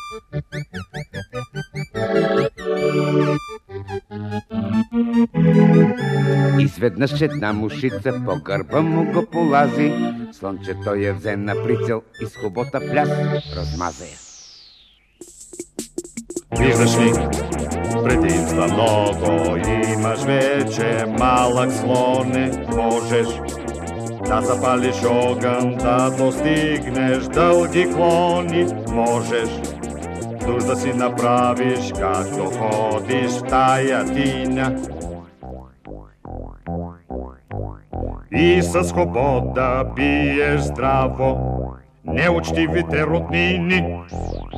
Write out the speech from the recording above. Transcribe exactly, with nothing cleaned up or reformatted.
Изведнъж една мушица по гърба му го полази, слънчето я взе на прицел и с хобота пляс размаза я. Виждаш ли, предимства много имаш вече, малък слоне, можеш да запалиш огън, да достигнеш дълги клони, можеш нужда си направиш, както ходиш в тая тиня. И с хобот да биеш здраво неучтивите роднини.